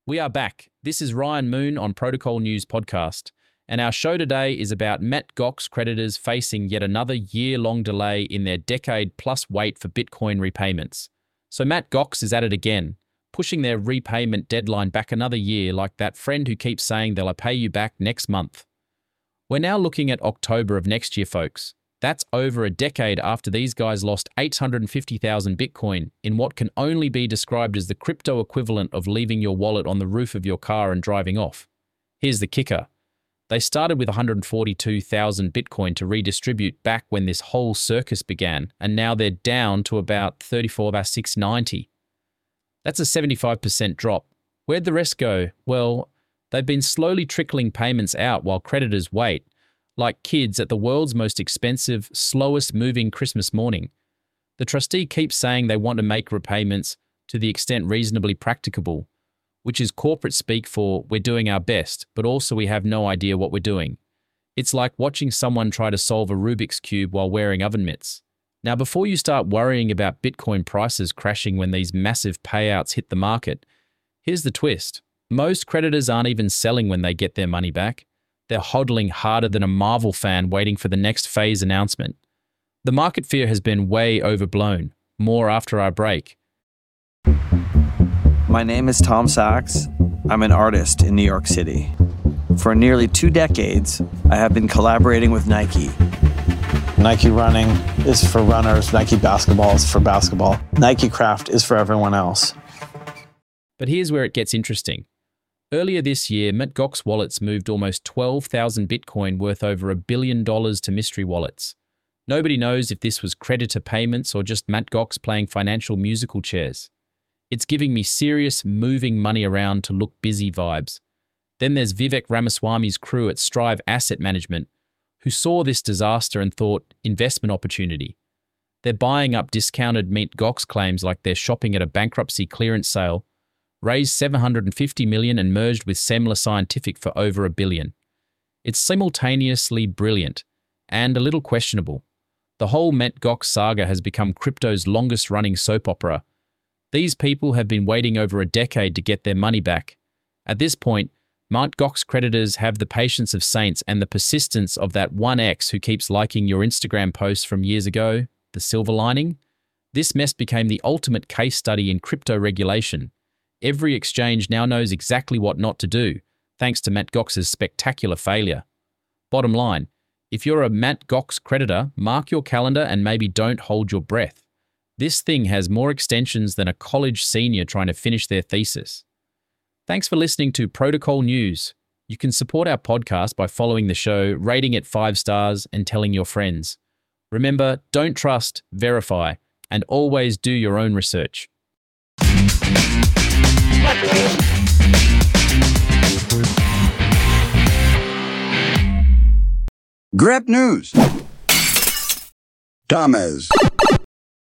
We are back. This is Ryan Moon on Protocol News Podcast, and our show today is about Mt. Gox creditors facing yet another year-long delay in their decade-plus wait for Bitcoin repayments. So Mt. Gox is at it again, pushing their repayment deadline back another year like that friend who keeps saying they'll pay you back next month. We're now looking at October of next year, folks. That's over a decade after these guys lost 850,000 Bitcoin in what can only be described as the crypto equivalent of leaving your wallet on the roof of your car and driving off. Here's the kicker. They started with 142,000 Bitcoin to redistribute back when this whole circus began, and now they're down to about 690. That's a 75% drop. Where'd the rest go? Well, they've been slowly trickling payments out while creditors wait, like kids at the world's most expensive, slowest moving Christmas morning. The trustee keeps saying they want to make repayments to the extent reasonably practicable, which is corporate speak for we're doing our best, but also we have no idea what we're doing. It's like watching someone try to solve a Rubik's Cube while wearing oven mitts. Now, before you start worrying about Bitcoin prices crashing when these massive payouts hit the market, here's the twist. Most creditors aren't even selling when they get their money back. They're hodling harder than a Marvel fan waiting for the next phase announcement. The market fear has been way overblown. More after our break. My name is Tom Sachs. I'm an artist in New York City. For nearly 2 decades, I have been collaborating with Nike. Nike running is for runners. Nike basketball is for basketball. Nike craft is for everyone else. But here's where it gets interesting. Earlier this year, Mt. Gox wallets moved almost 12,000 Bitcoin worth over $1 billion to mystery wallets. Nobody knows if this was creditor payments or just Mt. Gox playing financial musical chairs. It's giving me serious moving money around to look busy vibes. Then there's Vivek Ramaswamy's crew at Strive Asset Management, who saw this disaster and thought investment opportunity. They're buying up discounted Mt. Gox claims like they're shopping at a bankruptcy clearance sale, raised $750 million and merged with Semler Scientific for over $1 billion. It's simultaneously brilliant and a little questionable. The whole Mt. Gox saga has become crypto's longest-running soap opera. These people have been waiting over a decade to get their money back. At this point, Mt. Gox creditors have the patience of saints and the persistence of that one ex who keeps liking your Instagram posts from years ago, the silver lining. This mess became the ultimate case study in crypto regulation. Every exchange now knows exactly what not to do, thanks to Mt. Gox's spectacular failure. Bottom line, if you're a Mt. Gox creditor, mark your calendar and maybe don't hold your breath. This thing has more extensions than a college senior trying to finish their thesis. Thanks for listening to Protocol News. You can support our podcast by following the show, rating it 5 stars, and telling your friends. Remember, don't trust, verify, and always do your own research. Grep News. Thomas.